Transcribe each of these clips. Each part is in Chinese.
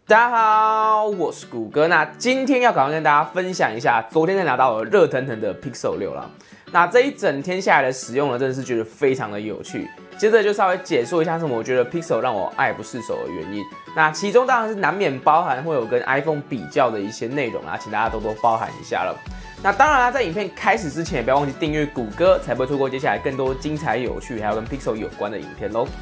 大家好，我是谷歌。那今天要赶快跟大家分享一下，昨天才拿到了热腾腾的 Pixel 6啦。那这一整天下来的使用呢，真的是觉得非常的有趣。接着就稍微解说一下什么我觉得 Pixel 让我爱不释手的原因。那其中当然是难免包含会有跟 iPhone 比较的一些内容啊，请大家多多包涵一下了。那当然啦，在影片开始之前，也不要忘记订阅谷歌，才不会错过接下来更多精彩有趣还有跟 Pixel 有关的影片喽。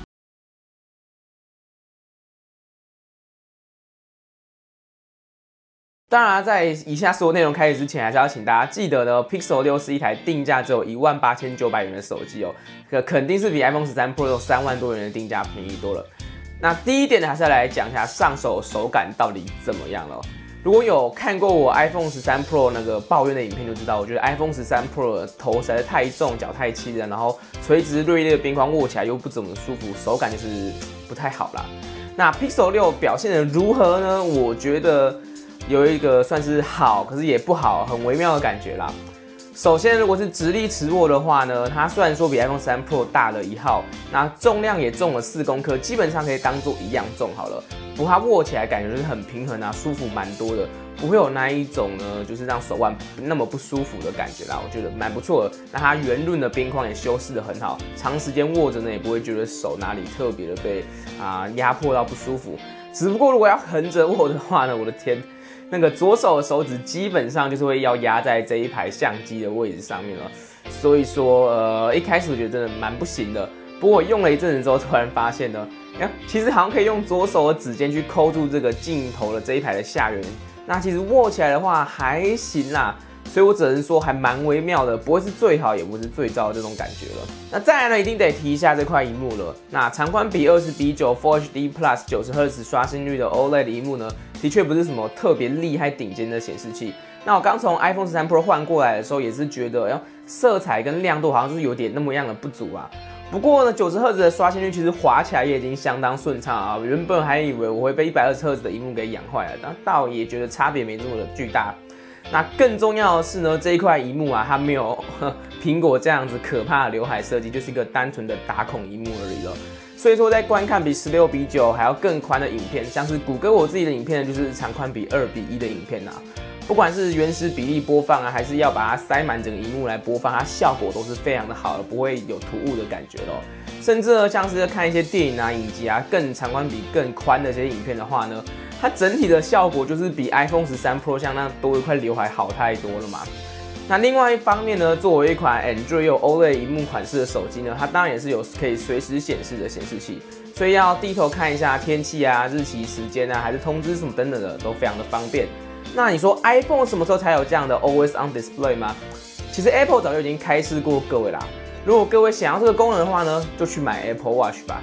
当然，在以下所有内容开始之前，还是要请大家记得呢 ，Pixel 6是一台定价只有18900元的手机哦，肯定是比 iPhone 13 Pro 有3万多元的定价便宜多了。那第一点呢，还是要来讲一下上手手感到底怎么样了。如果有看过我 iPhone 13 Pro 那个抱怨的影片，就知道我觉得 iPhone 13 Pro 的头实在是太重，脚太轻了，然后垂直锐利的边框握起来又不怎么舒服，手感就是不太好啦。那 Pixel 6表现得如何呢？我觉得有一个算是好，可是也不好，很微妙的感觉啦。首先，如果是直立持握的话呢，它虽然说比 iPhone 13 Pro 大了1号，那重量也重了4公克，基本上可以当做一样重好了。不过它握起来感觉就是很平衡啊，舒服蛮多的，不会有那一种呢，就是让手腕那么不舒服的感觉啦。我觉得蛮不错的。那它圆润的边框也修饰得很好，长时间握着呢，也不会觉得手哪里特别的被压迫到不舒服。只不过如果要横着握的话呢，我的天！那个左手的手指基本上就是会要压在这一排相机的位置上面了，所以说一开始我觉得真的蛮不行的。不过我用了一阵子之后，突然发现呢，其实好像可以用左手的指尖去抠住这个镜头的这一排的下缘，那其实握起来的话还行啦。所以我只能说还蛮微妙的，不会是最好，也不是最糟的这种感觉了。那再来呢，一定得提一下这块萤幕了。那长宽比20:9 Full HD Plus 90Hz 刷新率的 OLED 萤幕呢，的确不是什么特别厉害顶尖的显示器。那我刚从 iPhone 13 Pro 换过来的时候，也是觉得，色彩跟亮度好像是有点那么样的不足啊。不过呢，90Hz 的刷新率其实滑起来也已经相当顺畅啊。原本还以为我会被120Hz 的萤幕给养坏了，但倒也觉得差别没这么的巨大。那更重要的是呢，这一块萤幕啊，它没有苹果这样子可怕的刘海设计，就是一个单纯的打孔萤幕而已了。所以说，在观看比16:9还要更宽的影片，像是谷歌我自己的影片呢，就是长宽比2:1的影片啊。不管是原始比例播放啊，还是要把它塞满整个萤幕来播放，它效果都是非常的好的，不会有突兀的感觉咯。甚至呢，像是看一些电影啊、影集啊，更长宽比更宽的这些影片的话呢，它整体的效果就是比 iPhone 13 Pro 像那多一块刘海好太多了嘛。那另外一方面呢，作为一款 Android 有 OLED 萤幕款式的手机呢，它当然也是有可以随时显示的显示器，所以要低头看一下天气啊、日期、时间啊，还是通知什么等等的，都非常的方便。那你说 iPhone 什么时候才有这样的 Always On Display 吗？其实 Apple 早就已经开示过各位啦。如果各位想要这个功能的话呢，就去买 Apple Watch 吧。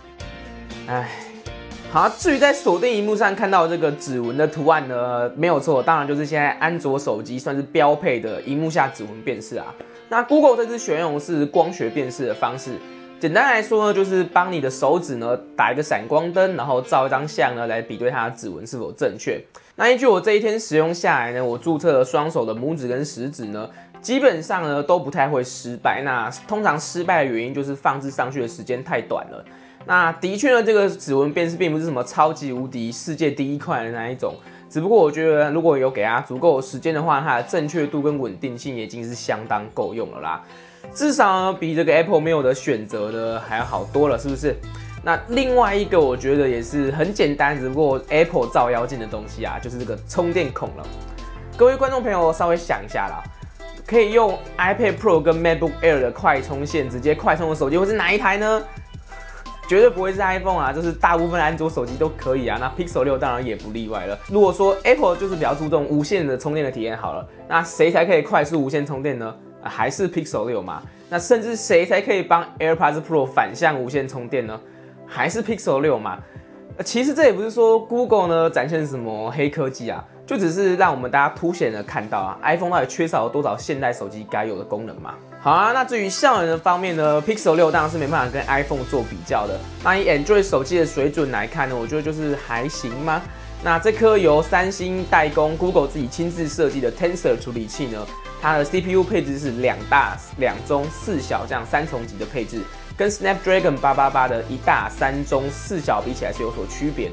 好，至于在锁定萤幕上看到这个指纹的图案呢，没有错，当然就是现在安卓手机算是标配的萤幕下指纹辨识啊。那 Google 这次选用的是光学辨识的方式，简单来说呢，就是帮你的手指呢打一个闪光灯，然后照一张相呢来比对它的指纹是否正确。那依据我这一天使用下来呢，我注册了双手的拇指跟食指呢，基本上呢都不太会失败。那通常失败的原因就是放置上去的时间太短了。那的确呢，这个指纹辨识并不是什么超级无敌世界第一快的那一种，只不过我觉得如果有给它足够的时间的话，它的正确度跟稳定性已经是相当够用了啦。至少呢比这个 Apple 没有的选择呢还要好多了，是不是？那另外一个我觉得也是很简单，只不过 Apple 照妖镜的东西啊，就是这个充电孔了。各位观众朋友稍微想一下啦，可以用 iPad Pro 跟 MacBook Air 的快充线直接快充的手机会是哪一台呢？绝对不会是 iPhone 啊，就是大部分安卓手机都可以啊。那 Pixel 6当然也不例外了。如果说 Apple 就是比较注重无线的充电的体验好了，那谁才可以快速无线充电呢？还是 Pixel 6嘛？那甚至谁才可以帮 AirPods Pro 反向无线充电呢？还是 Pixel 6嘛？其实这也不是说 Google 呢展现什么黑科技啊，就只是让我们大家凸显的看到啊 ，iPhone 到底缺少了多少现代手机该有的功能嘛。好啊，那至于效能的方面呢 ，Pixel 6当然是没办法跟 iPhone 做比较的。那以 Android 手机的水准来看呢，我觉得就是还行吗？那这颗由三星代工、Google 自己亲自设计的 Tensor 处理器呢，它的 CPU 配置是2大、2中、4小这样3重级的配置，跟 Snapdragon 888的1大、3中、4小比起来是有所区别的。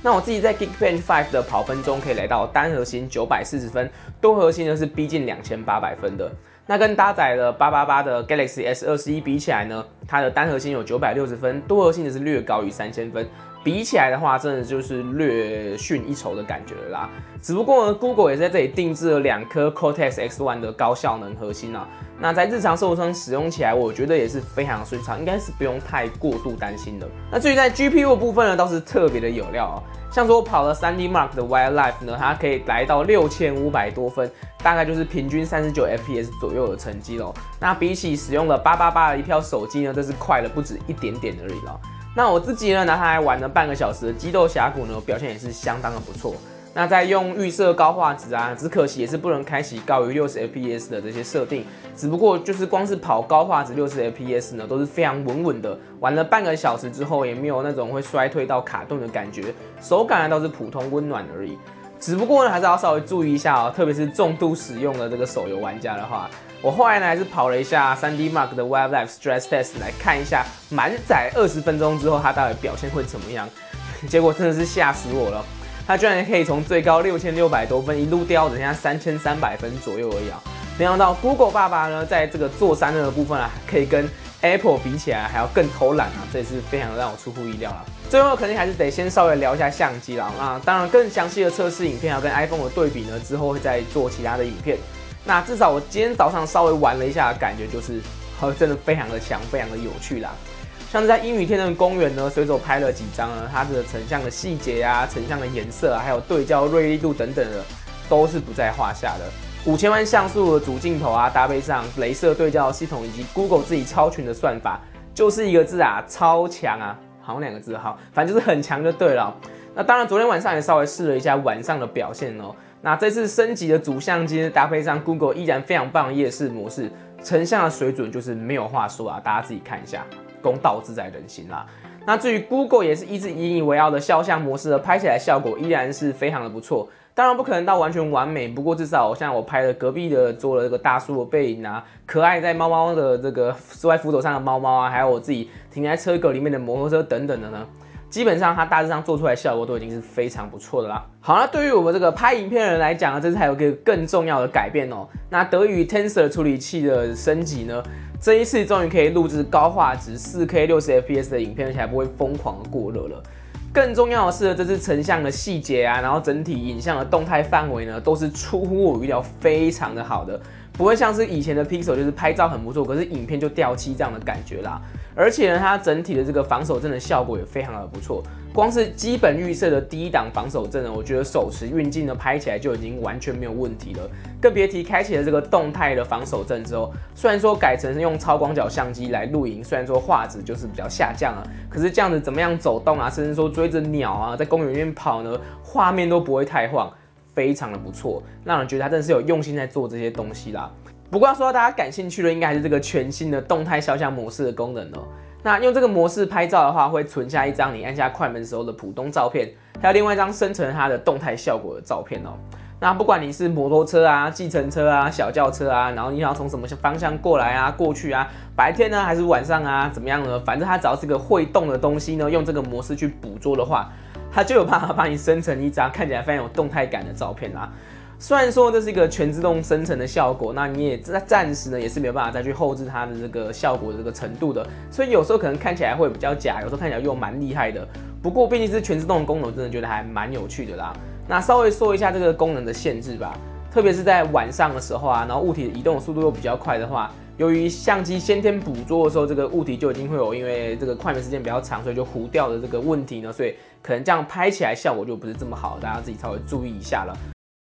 那我自己在 Geekbench 5的跑分中可以来到单核心940分，多核心呢是逼近2800分的。那跟搭载了888的 Galaxy S21比起来呢，它的单核心有960分，多核心的是略高于3000分。比起来的话，真的就是略逊一筹的感觉了啦。只不过呢 ，Google 也在这里定制了2颗 Cortex X1 的高效能核心啊。那在日常生活中使用起来，我觉得也是非常顺畅，应该是不用太过度担心的。那至于在 GPU 的部分呢，倒是特别的有料啊。像说我跑了 3D Mark 的 Wildlife 呢，它可以来到6500多分，大概就是平均39 FPS 左右的成绩咯。那比起使用了888的一票手机呢，这是快了不止一点点而已了。那我自己呢拿它来玩了半个小时的激斗峡谷呢，表现也是相当的不错。那在用预设高画质啊，只可惜也是不能开启高于60 FPS 的这些设定。只不过就是光是跑高画质60 FPS 呢，都是非常稳稳的。玩了半个小时之后，也没有那种会衰退到卡顿的感觉，手感倒是普通温暖而已。只不过呢，还是要稍微注意一下哦，特别是重度使用的这个手游玩家的话。我后来呢还是跑了一下 3D Mark 的 Wildlife Stress Test 来看一下满载20分钟之后它到底表现会怎么样，结果真的是吓死我了，它居然可以从最高6600多分一路掉到只剩下3300分左右而已啊！没想到 Google 爸爸呢在这个做散热的部分啊，可以跟 Apple 比起来还要更偷懒啊，这也是非常让我出乎意料啦。最后肯定还是得先稍微聊一下相机啦，那当然更详细的测试影片还有跟 iPhone 的对比呢，之后会再做其他的影片。那至少我今天早上稍微玩了一下，感觉就是真的非常的强，非常的有趣啦。像是在阴雨天的公园呢，随手拍了几张呢，它的成像的细节啊、成像的颜色啊，还有对焦锐利度等等的，都是不在话下的。5000万像素的主镜头啊，搭配上雷射对焦系统以及 Google 自己超群的算法，就是一个字啊，超强啊！好像2个字，好，反正就是很强就对了。那当然，昨天晚上也稍微试了一下晚上的表现哦。那这次升级的主相机搭配上 Google 依然非常棒的夜视模式，成像的水准就是没有话说啊，大家自己看一下，公道自在人心啦。那至于 Google 也是一直引以为傲的肖像模式呢，拍起来效果依然是非常的不错。当然不可能到完全完美，不过至少像我拍了隔壁的做了这个大叔的背影啊，可爱在猫猫的这个坐在扶手上的猫猫啊，还有我自己停在车格里面的摩托车等等的呢。基本上它大致上做出来的效果都已经是非常不错的啦。好，那对于我们这个拍影片的人来讲呢，这次还有一个更重要的改变哦。那得益于 Tensor 处理器的升级呢，这一次终于可以录制高画质 4K 60fps 的影片，而且还不会疯狂的过热了。更重要的是，这次成像的细节啊，然后整体影像的动态范围呢，都是出乎我预料，非常的好的，不会像是以前的 Pixel 就是拍照很不错，可是影片就掉漆这样的感觉啦。而且呢，它整体的这个防守阵的效果也非常的不错。光是基本预设的第一档防守阵呢，我觉得手持运镜呢拍起来就已经完全没有问题了，更别提开启了这个动态的防守阵之后，虽然说改成用超广角相机来录影，虽然说画质就是比较下降啊，可是这样子怎么样走动啊，甚至说追着鸟啊，在公园里面跑呢，画面都不会太晃，非常的不错，让人觉得他真的是有用心在做这些东西啦。不过要说到大家感兴趣的，应该还是这个全新的动态肖像模式的功能哦。那用这个模式拍照的话，会存下一张你按下快门时候的普通照片，还有另外一张生成它的动态效果的照片哦。那不管你是摩托车啊、计程车啊、小轿车啊，然后你想要从什么方向过来啊、过去啊，白天呢还是晚上啊，怎么样呢？反正它只要是个会动的东西呢，用这个模式去捕捉的话，它就有办法帮你生成一张看起来非常有动态感的照片啦。虽然说这是一个全自动生成的效果，那你也暂时呢也是没有办法再去后置它的这个效果的这个程度的，所以有时候可能看起来会比较假，有时候看起来又蛮厉害的。不过毕竟是全自动的功能，我真的觉得还蛮有趣的啦。那稍微说一下这个功能的限制吧，特别是在晚上的时候啊，然后物体移动的速度又比较快的话，由于相机先天捕捉的时候，这个物体就已经会有因为这个快门时间比较长，所以就糊掉的这个问题呢，所以可能这样拍起来效果就不是这么好，大家自己稍微注意一下了。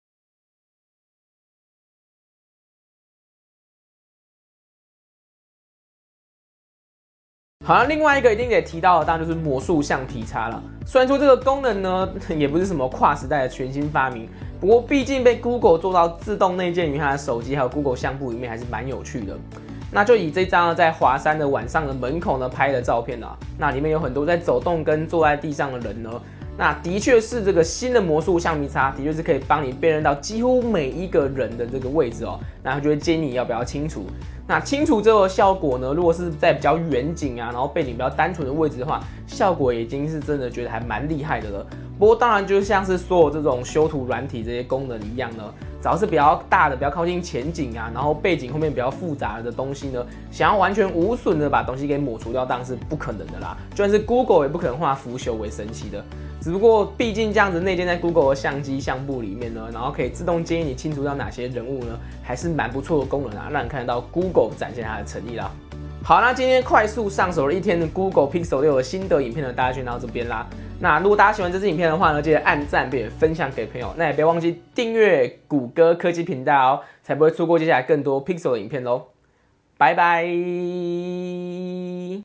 好了，另外一个一定得提到的，当然就是魔术橡皮擦了。虽然说这个功能呢，也不是什么跨时代的全新发明，不过毕竟被 Google 做到自动内建于它的手机还有 Google 相簿里面，还是蛮有趣的。那就以这张在华山的晚上的门口呢拍的照片啊，那里面有很多在走动跟坐在地上的人呢。那的确是这个新的魔术橡皮擦，的确是可以帮你辨认到几乎每一个人的这个位置哦。那它就会建议你要不要清除。那清除之后的效果呢，如果是在比较远景啊，然后背景比较单纯的位置的话，效果已经是真的觉得还蛮厉害的了。 不过当然，就像是所有这种修图软体这些功能一样呢，只要是比较大的、比较靠近前景啊，然后背景后面比较复杂的东西呢，想要完全无损的把东西给抹除掉，当然是不可能的啦。就算是 Google 也不可能化腐朽为神奇的。只不过，毕竟这样子内建在 Google 的相机相簿里面呢，然后可以自动建议你清除掉哪些人物呢，还是蛮不错的功能啊，让你看得到 Google 展现它的诚意啦。好，那今天快速上手了一天的 Google Pixel 6的心得影片呢，大家先到这边啦。那如果大家喜欢这支影片的话呢，记得按赞并且分享给朋友。那也别忘记订阅谷歌科技频道哦，才不会错过接下来更多 Pixel 的影片喽。拜拜。